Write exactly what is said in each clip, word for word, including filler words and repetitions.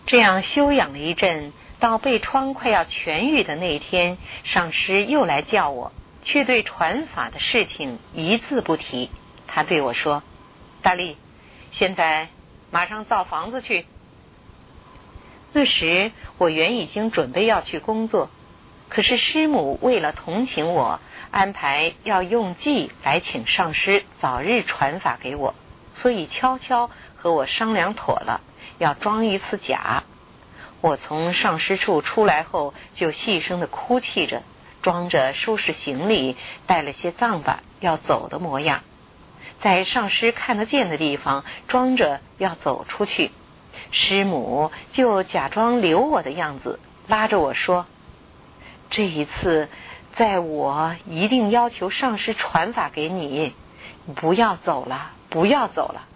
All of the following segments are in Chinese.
这样休养了一阵，到背疮快要痊愈的那一天，上师又来叫我，却对传法的事情一字不提。他对我说：大力，现在马上造房子去。那时我原已经准备要去工作，可是师母为了同情我，安排要用计来请上师早日传法给我，所以悄悄和我商量妥了，要装一次假。我从上师处出来后，就细声的哭泣着，装着收拾行李，带了些藏法要走的模样，在上师看得见的地方装着要走出去。师母就假装留我的样子，拉着我说：这一次在我一定要求上师传法给你，不要走了，不要走了。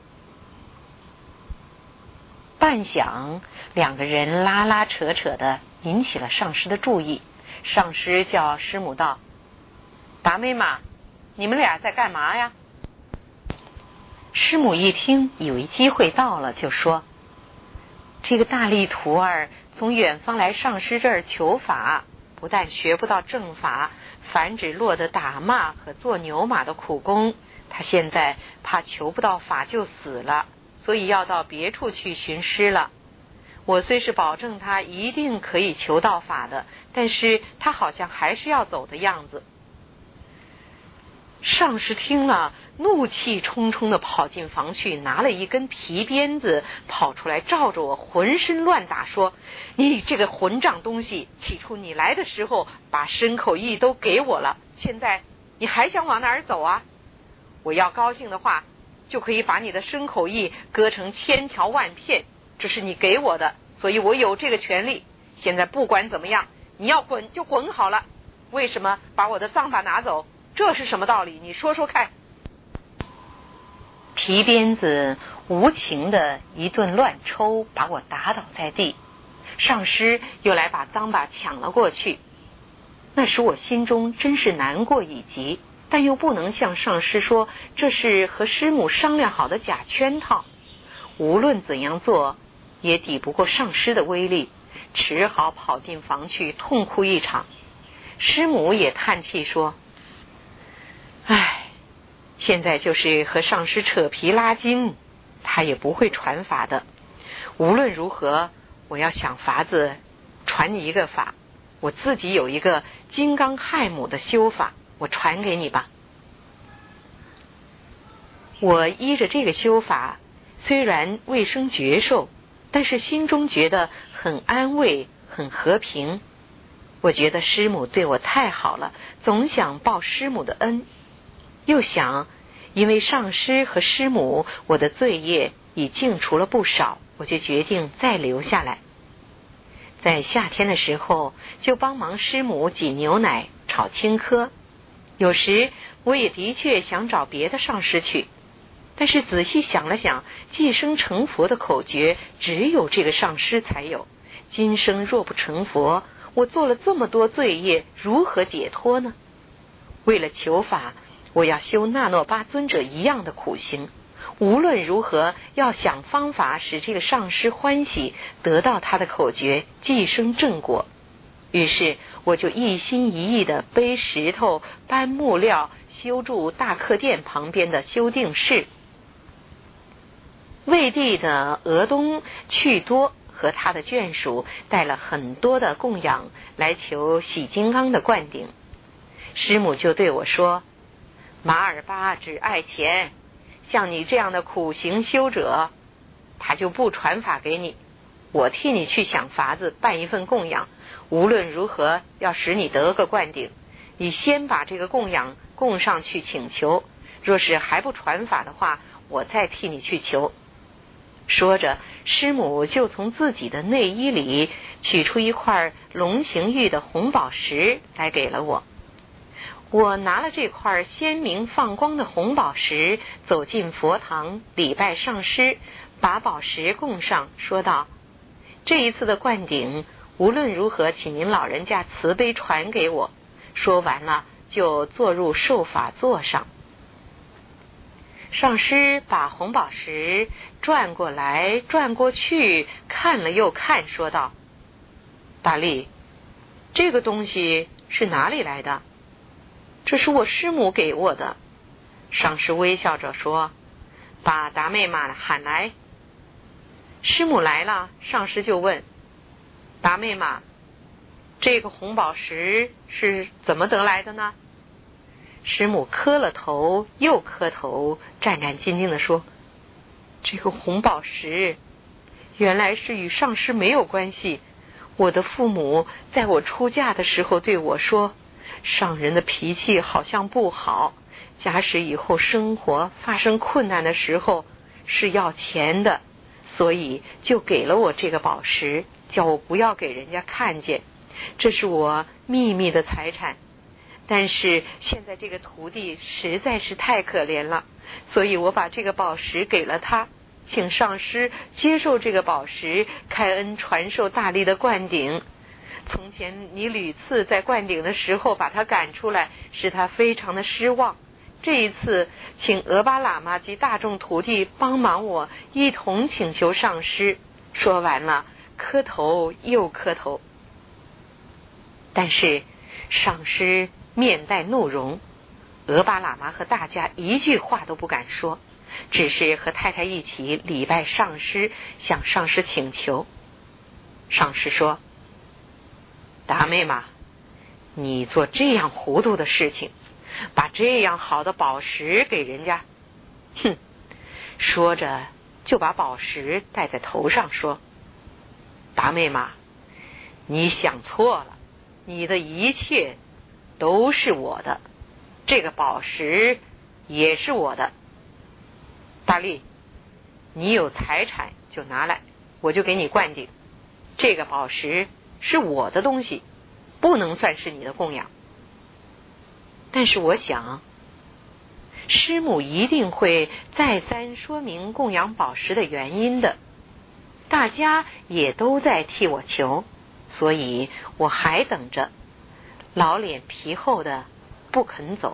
半晌，两个人拉拉扯扯的，引起了上师的注意。上师叫师母道：达妹妈，你们俩在干嘛呀？师母一听，以为机会到了，就说：这个大力徒儿从远方来上师这儿求法，不但学不到正法，反只落得打骂和做牛马的苦功。他现在怕求不到法就死了，所以要到别处去寻师了。我虽是保证他一定可以求到法的，但是他好像还是要走的样子。上师听了，怒气冲冲的跑进房去，拿了一根皮鞭子跑出来，照着我浑身乱打，说：你这个混账东西，起初你来的时候把身口意都给我了，现在你还想往哪儿走啊？我要高兴的话，就可以把你的身口意割成千条万片，这是你给我的，所以我有这个权利。现在不管怎么样，你要滚就滚好了，为什么把我的藏法拿走？这是什么道理？你说说看。皮鞭子无情的一顿乱抽，把我打倒在地。上师又来把藏把抢了过去。那时我心中真是难过已极，但又不能向上师说这是和师母商量好的假圈套。无论怎样做，也抵不过上师的威力，只好跑进房去痛哭一场。师母也叹气说：唉，现在就是和上师扯皮拉筋，他也不会传法的。无论如何，我要想法子传你一个法，我自己有一个金刚亥母的修法，我传给你吧。我依着这个修法，虽然未生觉受，但是心中觉得很安慰，很和平。我觉得师母对我太好了，总想报师母的恩。又想，因为上师和师母，我的罪业已净除了不少，我就决定再留下来。在夏天的时候，就帮忙师母挤牛奶、炒青稞。有时我也的确想找别的上师去，但是仔细想了想，寄生成佛的口诀只有这个上师才有，今生若不成佛，我做了这么多罪业，如何解脱呢？为了求法，我要修那诺巴尊者一样的苦行，无论如何要想方法使这个上师欢喜，得到他的口诀，寄生正果。于是我就一心一意地背石头搬木料，修筑大客殿旁边的修定室。魏帝的额东去多和他的眷属带了很多的供养来求喜金刚的灌顶。师母就对我说：马尔巴只爱钱，像你这样的苦行修者，他就不传法给你，我替你去想法子办一份供养，无论如何要使你得个灌顶，你先把这个供养供上去请求，若是还不传法的话，我再替你去求。说着，师母就从自己的内衣里取出一块龙形玉的红宝石来给了我。我拿了这块鲜明放光的红宝石，走进佛堂礼拜上师，把宝石供上，说道：这一次的灌顶，无论如何请您老人家慈悲传给我。说完了，就坐入受法座上。 上师把红宝石转过来转过去，看了又看，说道：大力，这个东西是哪里来的？这是我师母给我的。上师微笑着说：把达妹妈喊来。师母来了，上师就问：达妹妈，这个红宝石是怎么得来的呢？师母磕了头又磕头，战战兢兢地说：这个红宝石原来是与上师没有关系。我的父母在我出嫁的时候对我说，上人的脾气好像不好，假使以后生活发生困难的时候是要钱的，所以就给了我这个宝石，叫我不要给人家看见，这是我秘密的财产。但是现在这个徒弟实在是太可怜了，所以我把这个宝石给了他，请上师接受这个宝石，开恩传授大力的灌顶。从前你屡次在灌顶的时候把他赶出来，使他非常的失望。这一次请俄巴喇嘛及大众徒弟帮忙我，一同请求上师。说完了，磕头又磕头。但是上师面带怒容，俄巴喇嘛和大家一句话都不敢说，只是和太太一起礼拜上师，向上师请求。上师说：达妹妈，你做这样糊涂的事情，把这样好的宝石给人家，哼！说着就把宝石戴在头上，说：达妹妈，你想错了，你的一切都是我的，这个宝石也是我的。大力，你有财产就拿来，我就给你灌顶。这个宝石是我的东西，不能算是你的供养。但是我想，师母一定会再三说明供养宝石的原因的，大家也都在替我求，所以我还等着，老脸皮厚的不肯走。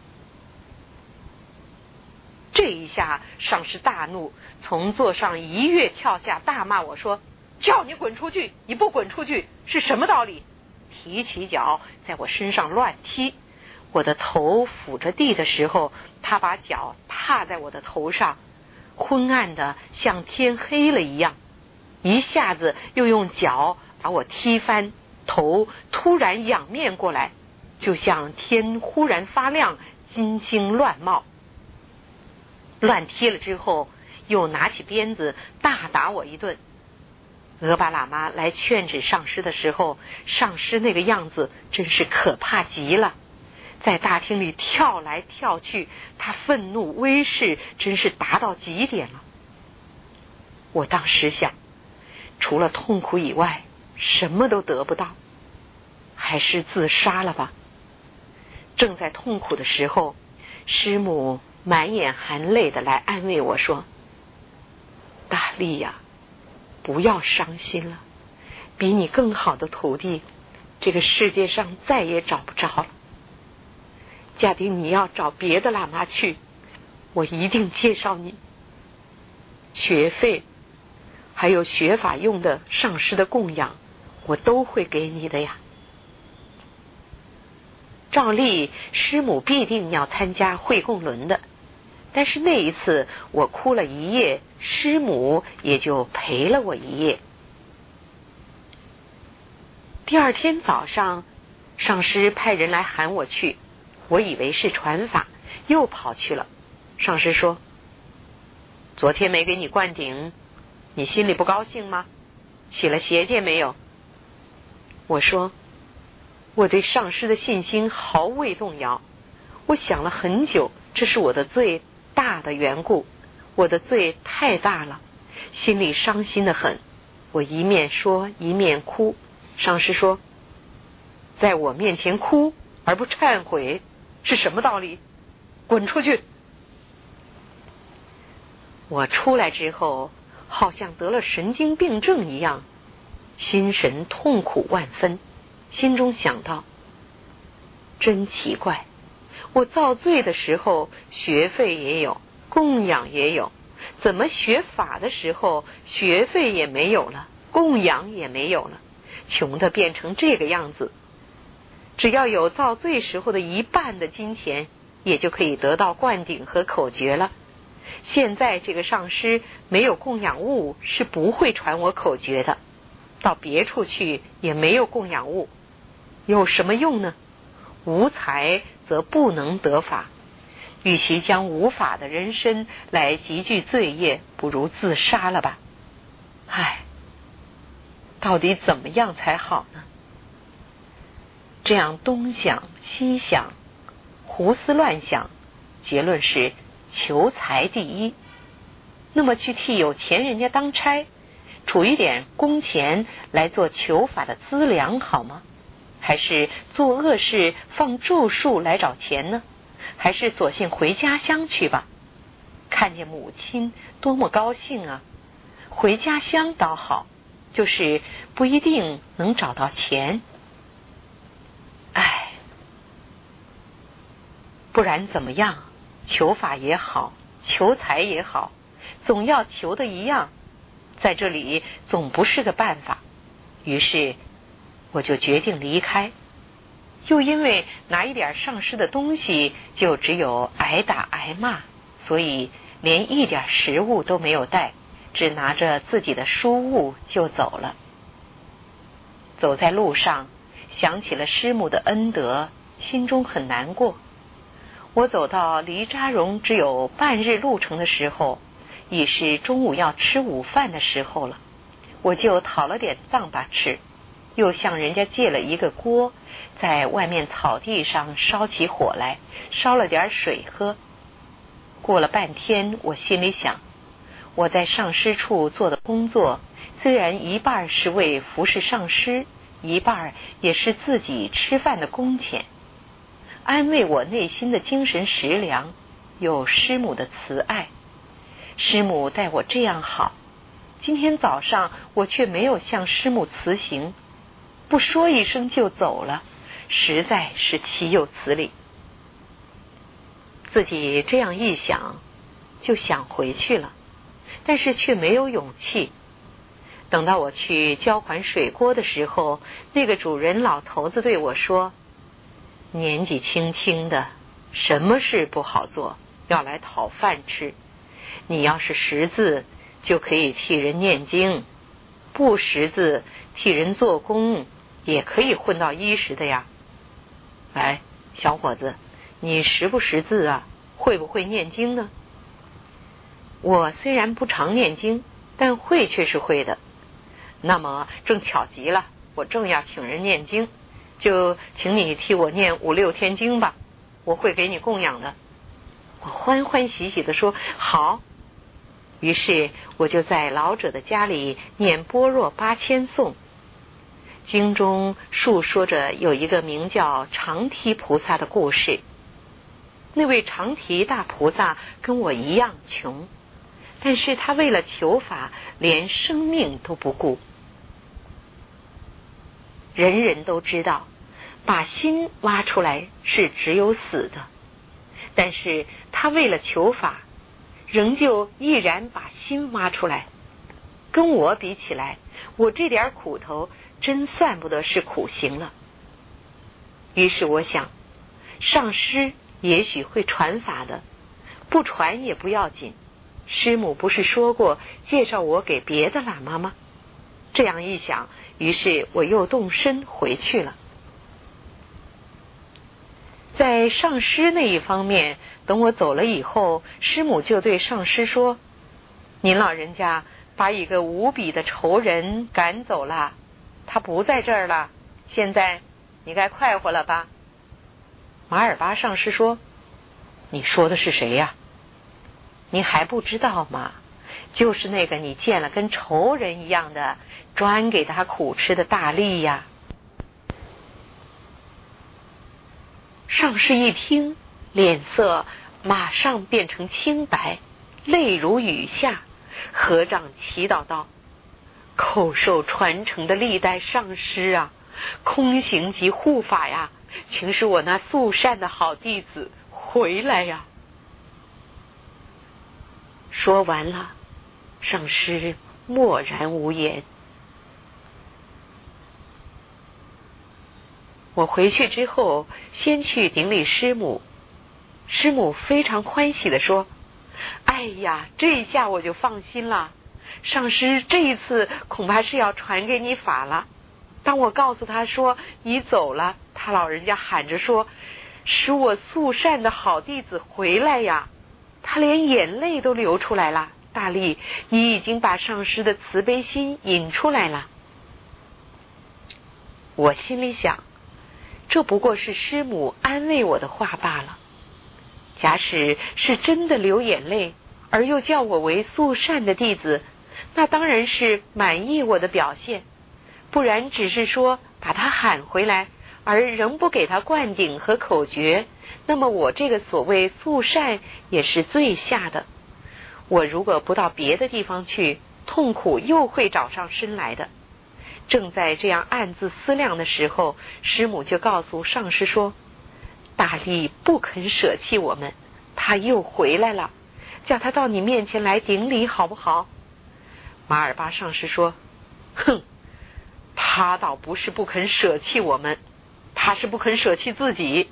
这一下上师大怒，从座上一跃跳下，大骂我说：叫你滚出去，你不滚出去是什么道理？提起脚在我身上乱踢，我的头抚着地的时候，他把脚踏在我的头上，昏暗的像天黑了一样，一下子又用脚把我踢翻，头突然仰面过来，就像天忽然发亮，金星乱冒。乱踢了之后，又拿起鞭子大打我一顿。俄巴喇嘛来劝止上师的时候，上师那个样子真是可怕极了，在大厅里跳来跳去，他愤怒威势真是达到极点了。我当时想，除了痛苦以外什么都得不到，还是自杀了吧。正在痛苦的时候，师母满眼含泪的来安慰我说：大力呀，不要伤心了，比你更好的徒弟这个世界上再也找不着了。假定你要找别的喇嘛去，我一定介绍你，学费还有学法用的上师的供养我都会给你的呀。照例师母必定要参加会供轮的，但是那一次我哭了一夜，师母也就陪了我一夜。第二天早上，上师派人来喊我去，我以为是传法，又跑去了。上师说：昨天没给你灌顶，你心里不高兴吗？起了邪见没有？我说：我对上师的信心毫未动摇，我想了很久，这是我的最大的缘故，我的罪太大了，心里伤心的很。我一面说一面哭。上师说：在我面前哭而不忏悔是什么道理？滚出去！我出来之后好像得了神经病症一样，心神痛苦万分，心中想到，真奇怪，我造罪的时候学费也有， 供养也有，怎么学法的时候学费也没有了，供养也没有了，穷的变成这个样子？只要有造罪时候的一半的金钱，也就可以得到灌顶和口诀了。现在这个上师没有供养物，是不会传我口诀的，到别处去也没有供养物，有什么用呢？无财则不能得法，与其将无法的人身来积聚罪业，不如自杀了吧。唉，到底怎么样才好呢？这样东想西想，胡思乱想，结论是求财第一。那么去替有钱人家当差，储一点工钱来做求法的资粮好吗？还是做恶事放咒术来找钱呢？还是索性回家乡去吧？看见母亲多么高兴啊！回家乡倒好，就是不一定能找到钱。唉，不然怎么样？求法也好，求财也好，总要求的一样，在这里总不是个办法。于是我就决定离开，又因为拿一点上师的东西就只有挨打挨骂，所以连一点食物都没有带，只拿着自己的书物就走了。走在路上，想起了师母的恩德，心中很难过。我走到离扎荣只有半日路程的时候，已是中午要吃午饭的时候了，我就讨了点藏巴吃，又向人家借了一个锅，在外面草地上烧起火来，烧了点水喝。过了半天，我心里想，我在上师处做的工作，虽然一半是为服侍上师，一半也是自己吃饭的工钱，安慰我内心的精神食粮，有师母的慈爱。师母待我这样好，今天早上我却没有向师母辞行，不说一声就走了，实在是岂有此理。自己这样一想，就想回去了，但是却没有勇气。等到我去交还水锅的时候，那个主人老头子对我说，年纪轻轻的，什么事不好做，要来讨饭吃。你要是识字，就可以替人念经；不识字，替人做工，也可以混到衣食的呀。哎，小伙子，你识不识字啊？会不会念经呢？我虽然不常念经，但会却是会的。那么正巧极了，我正要请人念经，就请你替我念五六天经吧，我会给你供养的。我欢欢喜喜地说好。于是我就在老者的家里念般若八千颂。经中述说着有一个名叫长提菩萨的故事。那位长提大菩萨跟我一样穷，但是他为了求法，连生命都不顾。人人都知道，把心挖出来是只有死的，但是他为了求法，仍旧毅然把心挖出来。跟我比起来，我这点苦头真算不得是苦行了。于是我想，上师也许会传法的，不传也不要紧。师母不是说过介绍我给别的喇嘛吗？这样一想，于是我又动身回去了。在上师那一方面，等我走了以后，师母就对上师说，您老人家把一个无比的仇人赶走了，他不在这儿了，现在你该快活了吧。马尔巴上师说，你说的是谁呀？你还不知道吗？就是那个你见了跟仇人一样的，专给他苦吃的大力呀。上师一听，脸色马上变成青白，泪如雨下，合掌祈祷道，口授传承的历代上师啊，空行及护法呀，请使我那素善的好弟子回来呀。 说完了，上师默然无言。我回去之后，先去顶礼师母。师母非常欢喜地说：哎呀，这一下我就放心了，上师这一次恐怕是要传给你法了。当我告诉他说你走了，他老人家喊着说：使我素善的好弟子回来呀！他连眼泪都流出来了。大力，你已经把上师的慈悲心引出来了。我心里想，这不过是师母安慰我的话罢了。假使是真的流眼泪，而又叫我为素善的弟子，那当然是满意我的表现。不然只是说把他喊回来，而仍不给他灌顶和口诀，那么我这个所谓素善也是最下的。我如果不到别的地方去，痛苦又会找上身来的。正在这样暗自思量的时候，师母就告诉上师说：大力不肯舍弃我们，他又回来了，叫他到你面前来顶礼好不好？马尔巴上师说：哼，他倒不是不肯舍弃我们，他是不肯舍弃自己。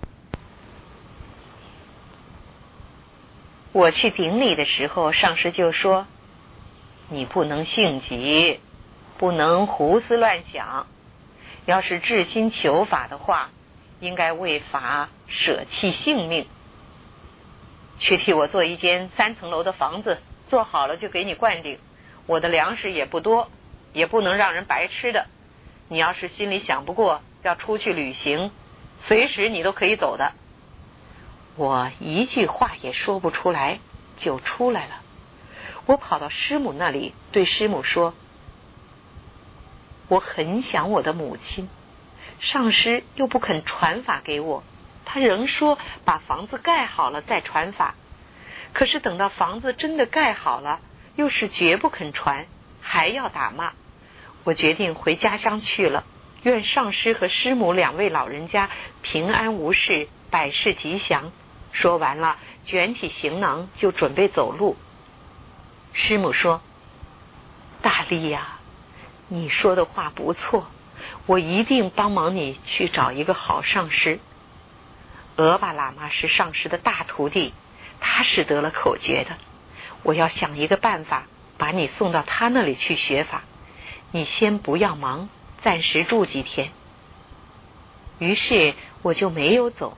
我去顶礼的时候，上师就说：你不能性急，不能胡思乱想，要是至心求法的话，应该为法舍弃性命。去替我做一间三层楼的房子，做好了就给你灌顶。我的粮食也不多，也不能让人白吃的。你要是心里想不过要出去旅行，随时你都可以走的。我一句话也说不出来，就出来了。我跑到师母那里，对师母说：我很想我的母亲，上师又不肯传法给我，他仍说把房子盖好了再传法。可是等到房子真的盖好了，又是绝不肯传，还要打骂。我决定回家乡去了，愿上师和师母两位老人家平安无事，百事吉祥。说完了，卷起行囊就准备走路。师母说：大力呀，你说的话不错，我一定帮忙你去找一个好上师。俄巴喇嘛是上师的大徒弟，他是得了口诀的，我要想一个办法把你送到他那里去学法。你先不要忙，暂时住几天。于是我就没有走。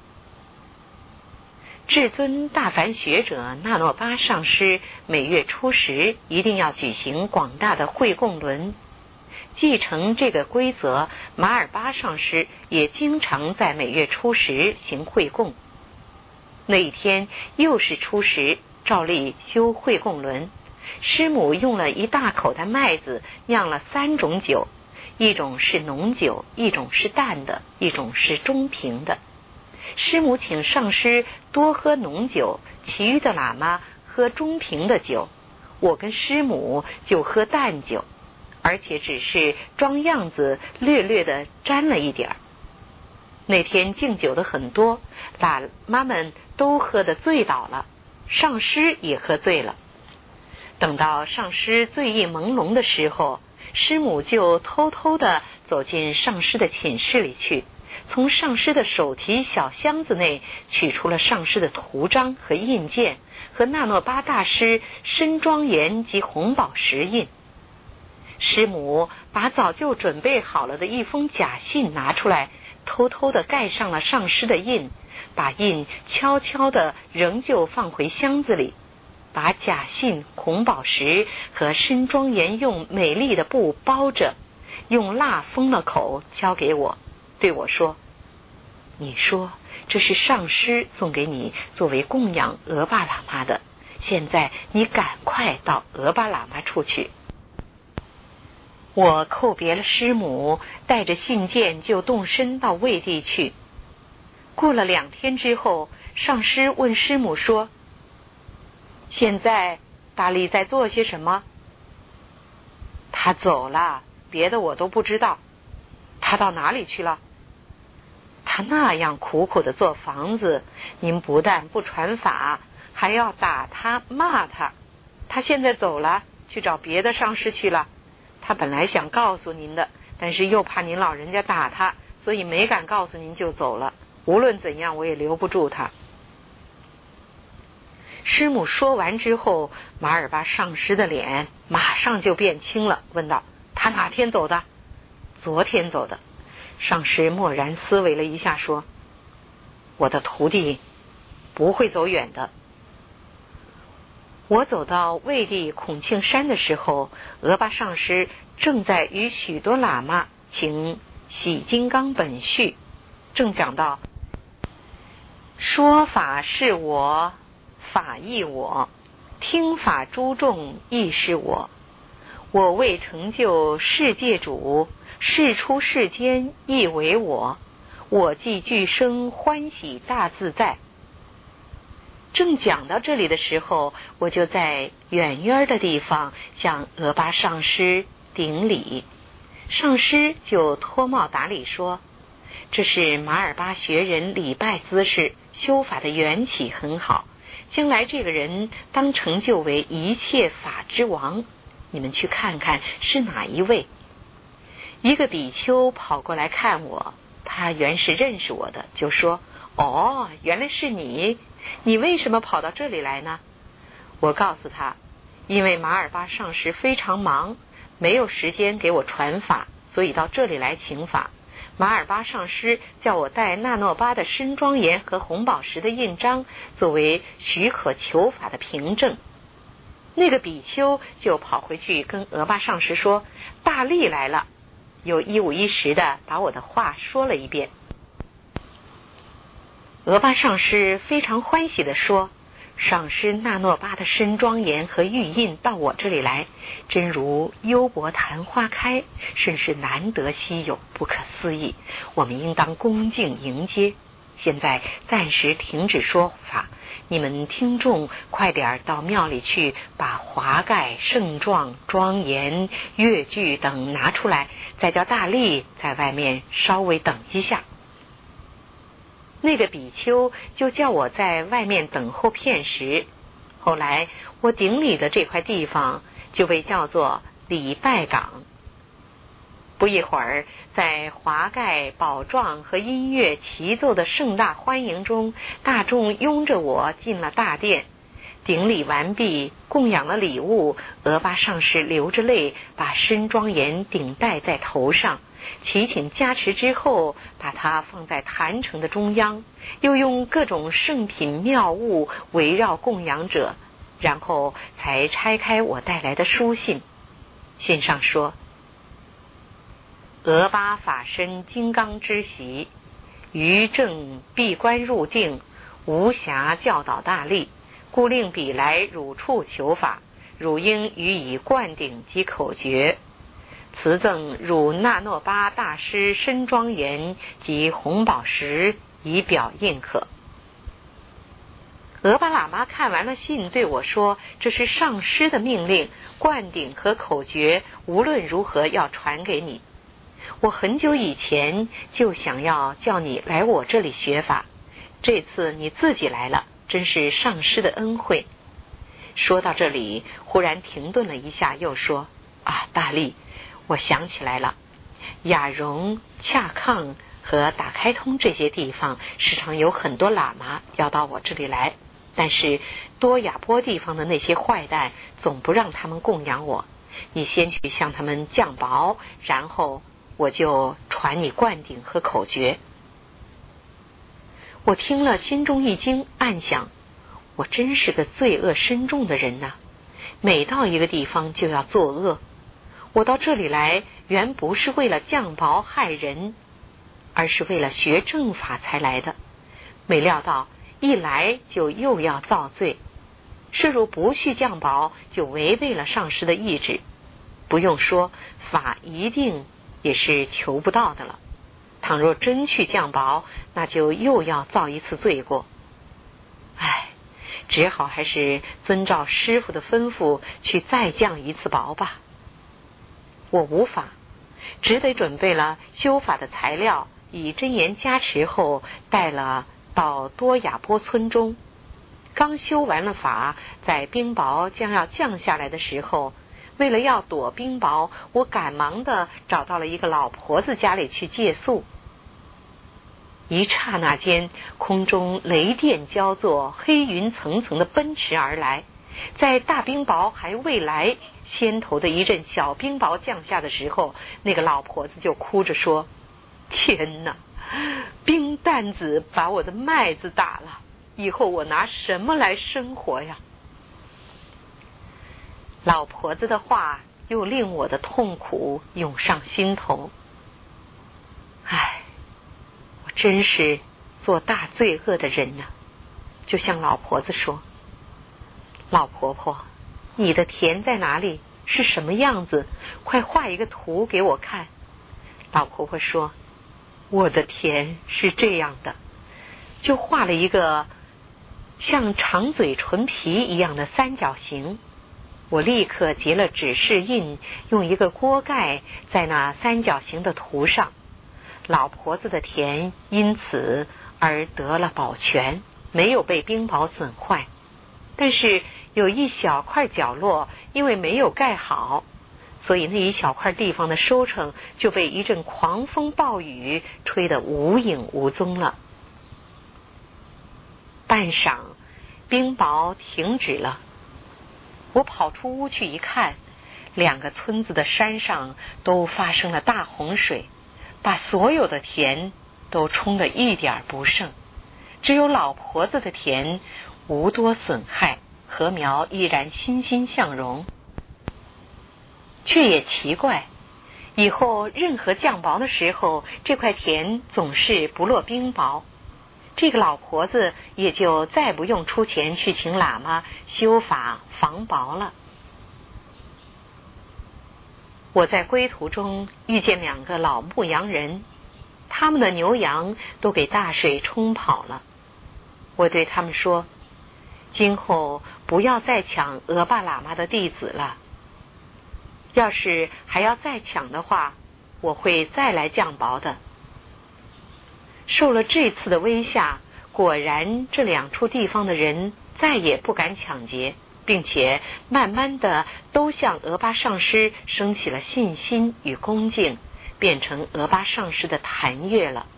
至尊大梵学者纳诺巴上师每月初十一定要举行广大的会供轮。继承这个规则，马尔巴上师也经常在每月初十行会供。那一天又是初十，照例修会供轮。师母用了一大口的麦子酿了三种酒，一种是浓酒，一种是淡的，一种是中平的。师母请上师多喝浓酒，其余的喇嘛喝中平的酒，我跟师母就喝淡酒，而且只是装样子略略的沾了一点儿。那天敬酒的很多，喇嘛们都喝得醉倒了，上师也喝醉了。等到上师醉意朦胧的时候，师母就偷偷地走进上师的寝室里去，从上师的手提小箱子内取出了上师的图章和印鉴，和纳诺巴大师深庄严及红宝石印。师母把早就准备好了的一封假信拿出来，偷偷地盖上了上师的印，把印悄悄地仍旧放回箱子里，把假信、红宝石和深庄严用美丽的布包着，用蜡封了口，交给我，对我说：你说这是上师送给你作为供养俄巴喇嘛的，现在你赶快到俄巴喇嘛处去。我叩别了师母，带着信件就动身到卫地去。过了两天之后，上师问师母说：现在大力在做些什么？他走了，别的我都不知道。他到哪里去了？他那样苦苦的做房子，您不但不传法，还要打他骂他， 他现在走了，去找别的上师去了。他本来想告诉您的，但是又怕您老人家打他，所以没敢告诉您就走了。无论怎样，我也留不住他。”师母说完之后，马尔巴上师的脸马上就变青了，问道：“他哪天走的？”“昨天走的。”上师默然思维了一下，说：“我的徒弟不会走远的。”我走到魏地孔庆山的时候，额巴上师正在与许多喇嘛请洗金刚本序，正讲到：“说法是我，法亦我，听法诸众亦是我。我为成就世界主，世出世间亦为我。我既具生欢喜大自在。”正讲到这里的时候，我就在远远的地方向额巴上师顶礼。上师就脱帽打礼说：“这是马尔巴学人礼拜姿势，修法的缘起很好，将来这个人当成就为一切法之王，你们去看看是哪一位。”一个比丘跑过来看我，他原是认识我的，就说：“哦，原来是你，你为什么跑到这里来呢？”我告诉他，因为马尔巴上师非常忙，没有时间给我传法，所以到这里来请法。马尔巴上师叫我带纳诺巴的深庄严和红宝石的印章作为许可求法的凭证。那个比丘就跑回去跟额巴上师说：“大力来了。”又一五一十的把我的话说了一遍。额巴上师非常欢喜地说：“上师纳诺巴的深庄严和玉印到我这里来，真如优薄昙花开，甚是难得稀有，不可思议。我们应当恭敬迎接。现在暂时停止说法，你们听众快点到庙里去，把华盖、盛状、庄严、乐具等拿出来，再叫大力在外面稍微等一下。”那个比丘就叫我在外面等候片时，后来我顶礼的这块地方就被叫做礼拜岗。不一会儿，在华盖、宝幢和音乐齐奏的盛大欢迎中，大众拥着我进了大殿。顶礼完毕，供养了礼物，额巴上师流着泪把深庄严顶戴在头上，祈请加持之后，把它放在坛城的中央，又用各种圣品妙物围绕供养者，然后才拆开我带来的书信。信上说：“额巴法身金刚之习，于正闭关入定，无暇教导大力，故令彼来汝处求法，汝应予以灌顶及口诀。赐赠汝纳诺巴大师深庄严及红宝石，以表印可。”额巴喇嘛看完了信，对我说：“这是上师的命令，灌顶和口诀无论如何要传给你。我很久以前就想要叫你来我这里学法，这次你自己来了，真是上师的恩惠。”说到这里，忽然停顿了一下，又说：“啊，大力，我想起来了，雅容、恰康和打开通这些地方，时常有很多喇嘛要到我这里来，但是多亚波地方的那些坏蛋总不让他们供养我。你先去向他们降雹，然后我就传你灌顶和口诀。”我听了心中一惊，暗想：我真是个罪恶深重的人呐！每到一个地方就要作恶。我到这里来，原不是为了降雹害人，而是为了学正法才来的。没料到一来就又要造罪，是如不去降雹，就违背了上师的意志。不用说，法一定也是求不到的了。倘若真去降雹，那就又要造一次罪过。唉，只好还是遵照师父的吩咐去再降一次雹吧。我无法，只得准备了修法的材料，以真言加持后带了到多亚波村中。 刚修完了法，在冰雹将要降下来的时候，为了要躲冰雹，我赶忙的找到了一个老婆子家里去借宿。一刹那间，空中雷电交作，黑云层层的奔驰而来。在大冰雹还未来，先头的一阵小冰雹降下的时候，那个老婆子就哭着说：天哪，冰弹子把我的麦子打了，以后我拿什么来生活呀？老婆子的话又令我的痛苦涌上心头。唉，我真是做大罪恶的人呢。就像老婆子说：老婆婆，你的田在哪里？是什么样子？快画一个图给我看。老婆婆说：我的田是这样的，就画了一个像长嘴唇皮一样的三角形。我立刻结了指示印，用一个锅盖在那三角形的图上。老婆子的田因此而得了保全，没有被冰雹损坏。但是有一小块角落因为没有盖好，所以那一小块地方的收成就被一阵狂风暴雨吹得无影无踪了。半晌，冰雹停止了。我跑出屋去一看，两个村子的山上都发生了大洪水，把所有的田都冲得一点不剩，只有老婆子的田无多损害，禾苗依然欣欣向荣。却也奇怪，以后任何降雹的时候，这块田总是不落冰雹，这个老婆子也就再不用出钱去请喇嘛修法防雹了。我在归途中遇见两个老牧羊人，他们的牛羊都给大水冲跑了。我对他们说：今后不要再抢额巴喇嘛的弟子了，要是还要再抢的话，我会再来降雹的。受了这次的威吓，果然这两处地方的人再也不敢抢劫，并且慢慢的都向额巴上师升起了信心与恭敬，变成额巴上师的坛乐了。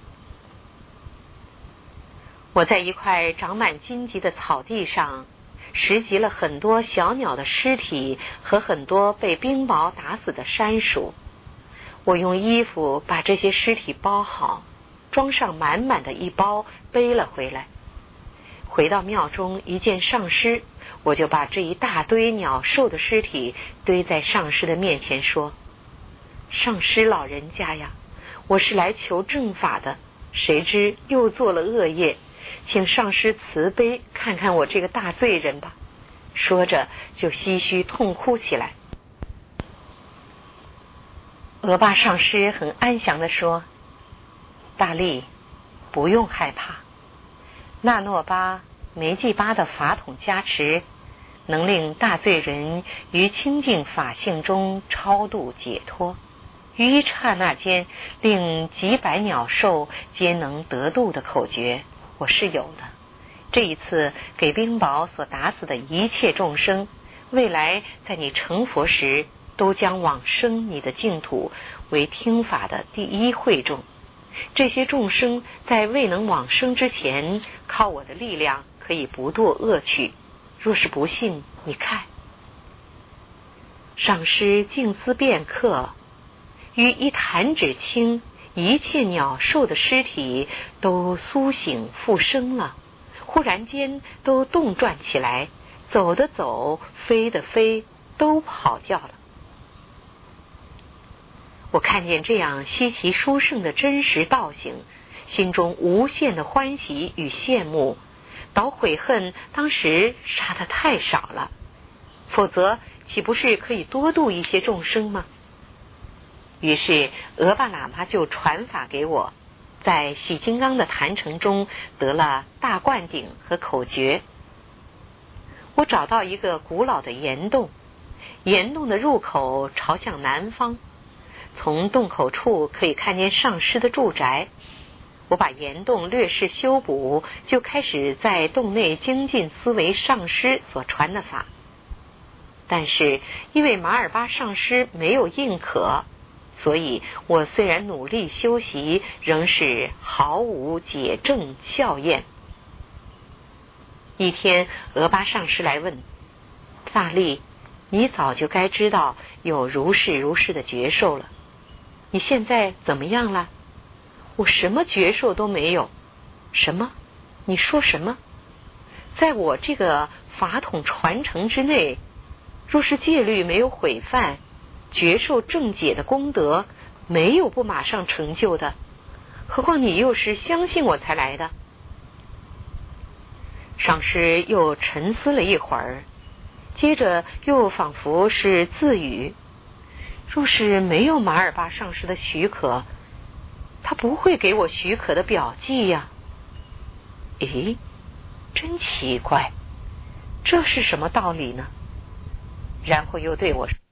我在一块长满荆棘的草地上拾集了很多小鸟的尸体和很多被冰雹打死的山鼠。我用衣服把这些尸体包好，装上满满的一包，背了回来。回到庙中一见上师，我就把这一大堆鸟兽的尸体堆在上师的面前，说：上师老人家呀，我是来求正法的，谁知又做了恶业，请上师慈悲看看我这个大罪人吧。说着就唏嘘痛哭起来。额巴上师很安详地说：大力，不用害怕，那诺巴梅济巴的法统加持，能令大罪人于清净法性中超度解脱，于一刹那间令几百鸟兽皆能得度的口诀，我是有的。这一次给冰雹所打死的一切众生，未来在你成佛时都将往生你的净土为听法的第一会众。这些众生在未能往生之前，靠我的力量可以不堕恶趣。若是不信，你看。上师静思片刻，于一弹指轻，一切鸟兽的尸体都苏醒复生了，忽然间都动转起来，走的走，飞的飞，都跑掉了。我看见这样稀奇殊胜的真实道行，心中无限的欢喜与羡慕，倒悔恨当时杀得太少了，否则岂不是可以多度一些众生吗？于是额巴喇嘛就传法给我，在喜金刚的坛城中得了大灌顶和口诀。我找到一个古老的岩洞，岩洞的入口朝向南方，从洞口处可以看见上师的住宅。 我把岩洞略施修补，就开始在洞内精进思维上师所传的法。但是因为马尔巴上师没有认可，所以我虽然努力修习，仍是毫无解证效验。一天，俄巴上师来问萨利，你早就该知道有如是如是的觉受了，你现在怎么样了？我什么觉受都没有。什么？你说什么？在我这个法统传承之内，若是戒律没有毁犯，觉受正解的功德没有不马上成就的，何况你又是相信我才来的。上师又沉思了一会儿，接着又仿佛是自语，若是没有马尔巴上师的许可，他不会给我许可的表记呀。诶，真奇怪，这是什么道理呢？然后又对我说，